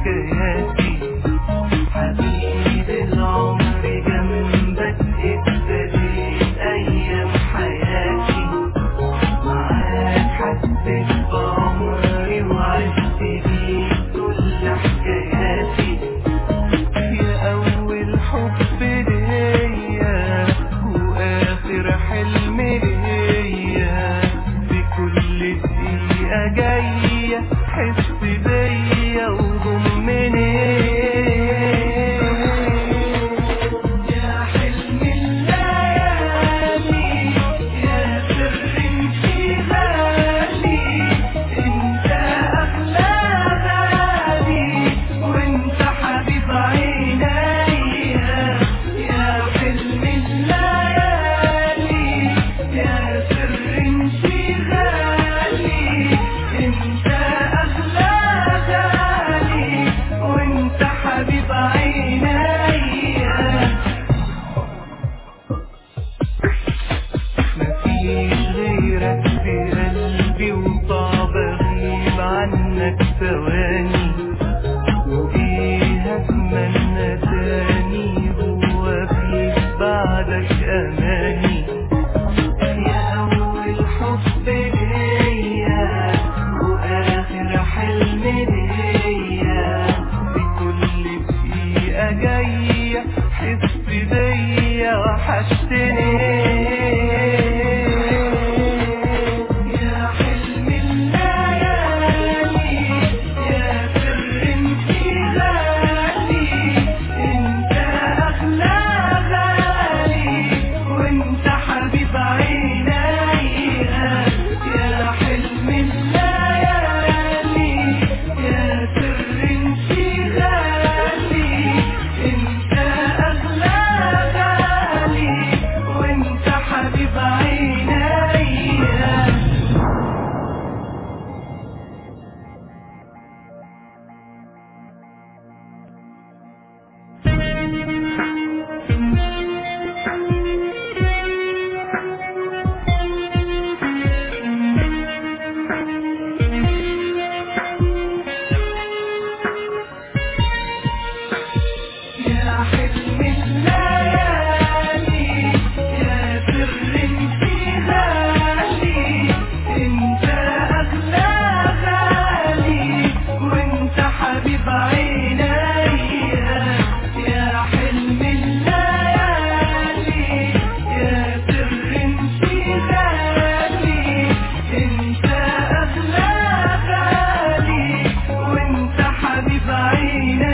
حكاياتي. حبيبي العمر جنبك ابتديت ايام حياتي، معاك حسيت بعمري وعشت بيك كل حكاياتي. يا اول حب ليا واخر حلم ليا، بكل دقيقة جاية حس بيا وضمني. يا حلم الليالي يا سر انشغالي، انت اغلى غالي وانت حبيب عينيا. يا حلم الليالي يا سر انشغالي، انت اغلى غالي وانت حبيب عينيا. مفيش غيرك في قلبي وصعب اغيب عنك ثواني، وايه اتمنى تاني هو فيك بعدك اماني. يا اول حب ليا واخر حلم ليا، بكل دقيقة جاية حس بيا وحشتني. يا حلم الليالي يا سر انشغالي، انت اغلى غالي وانت حبيب عينيا. يا حلم الليالي يا سر انشغالي، انت اغلى غالي وانت حبيب عينيا. يا حلم الليالي يا سر انشغالي، انت اغلى غالي وانت حبيب عينيا. يا حلم الليالي يا سر انشغالي، انت اغلى غالي وانت حبيب عينيا.